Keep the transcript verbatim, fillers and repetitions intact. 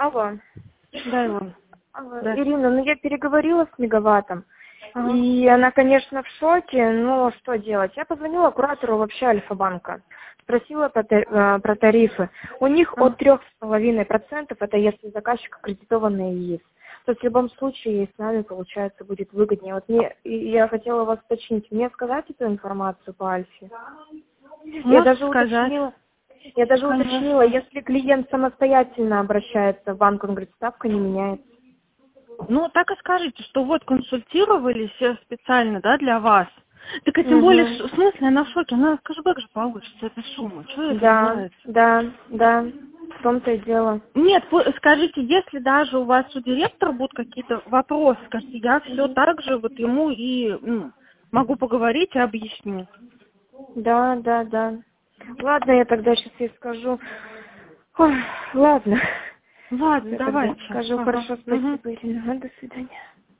Алло. Да, Иван. Алло. Да. Ирина, ну я переговорила с Мегаваттом, Ага. и она, конечно, в шоке, но что делать? Я позвонила куратору вообще Альфа-банка, спросила про, та- э, про тарифы. У них Ага. от трех с половиной процентов, это если заказчик аккредитованный есть. То есть в любом случае с нами, получается, будет выгоднее. Вот мне, и я хотела вас уточнить, мне сказать эту информацию по Альфе? Я Можете даже сказать? уточнила, я даже уточнила, Конечно. если клиент самостоятельно обращается в банк, он говорит, ставка не меняется. Ну, так и скажите, что вот консультировались э, специально, да, для вас. Так и тем более, Угу. ш- в смысле, она в шоке, она кэшбэк же получится, эта сумма. Чего ей это не Да, нравится? да, да, в том-то и дело. Нет, вы скажите, если даже у вас у директора будут какие-то вопросы, скажите, я все так же вот ему и ну, могу поговорить и объясню. Да, да, да. Ладно, я тогда сейчас ей скажу. Ой, ладно. Ладно, Я тогда давайте. скажу, Ага. хорошо, Угу. спасибо, Ирина. До свидания.